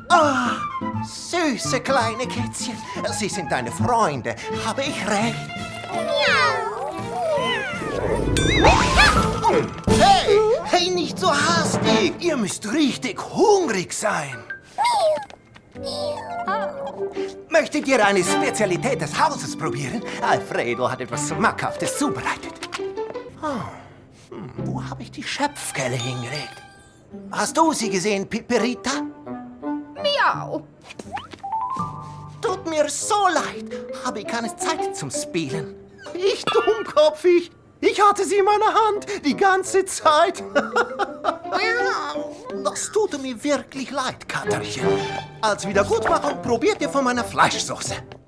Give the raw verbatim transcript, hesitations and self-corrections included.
Ah, süße kleine Kätzchen. Sie sind deine Freunde. Habe ich recht? Hey, hey, nicht so hastig. Ihr müsst richtig hungrig sein. Möchtet ihr eine Spezialität des Hauses probieren? Alfredo hat etwas Schmackhaftes zubereitet. Oh, hm, wo habe ich die Schöpfkelle hingelegt? Hast du sie gesehen, Piperita? Miau. Tut mir so leid. Habe ich keine Zeit zum Spielen. Ich dummkopfig. Ich hatte sie in meiner Hand die ganze Zeit. Das tut mir wirklich leid, Katerchen. Als Wiedergutmachung probiert ihr von meiner Fleischsoße.